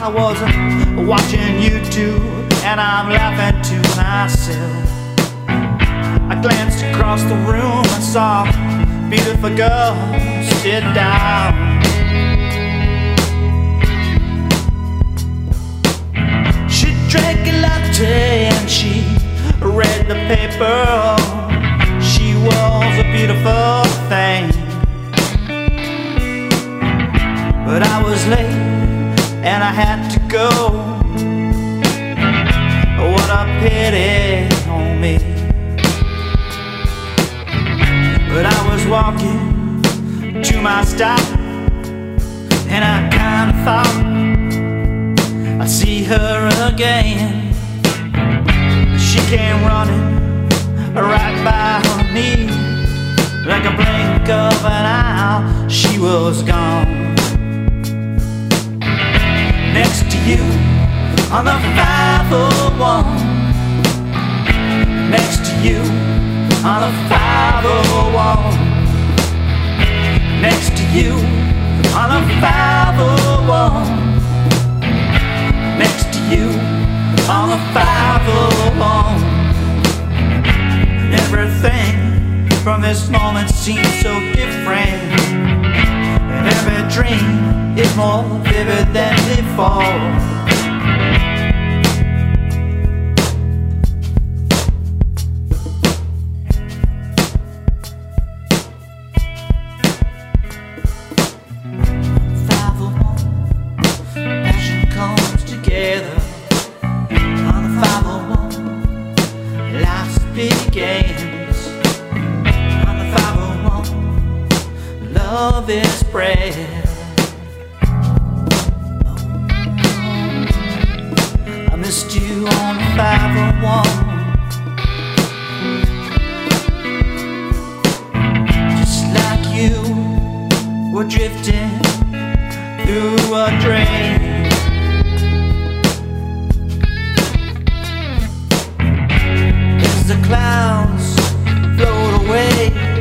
I was watching YouTube and I'm laughing to myself. I glanced across the room and saw a beautiful girl sit down. She drank a latte and she read the paper. She was a beautiful thing, but I was late and I had to go. What a pity on me. But I was walking to my stop and I kinda thought I'd see her again. She came running right by me. Like a blink of an eye, she was gone. Next to you on the 501. Next to you on the 501. Next to you on the 501. Next to you on the 501. And everything from this moment seems so different, and every dream is more vivid than before. 501, passion comes together. On the 501, life begins. On the 501, love is spread. I missed you on the 501. Just like you were drifting through a drain. As the clouds float away,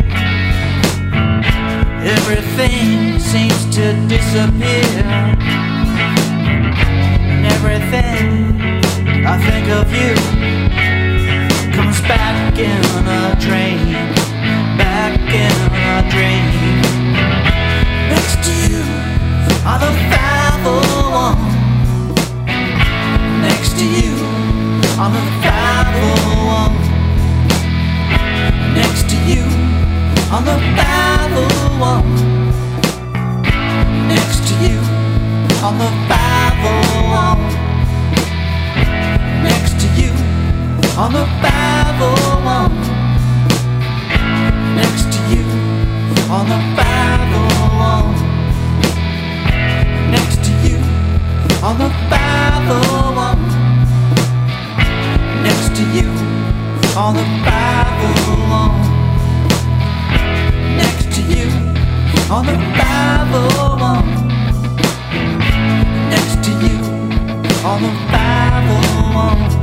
everything seems to disappear. And everything I think of you comes back in a dream, back in a dream. Next to you on the 501. Next to you on the 501. Next to you on the 501. Next to you on the 501. Next to you on the 501. Next to you on the 501. Next to you on the 501. Next to you on the 501. Next to you on the 501. Next to you on the 501.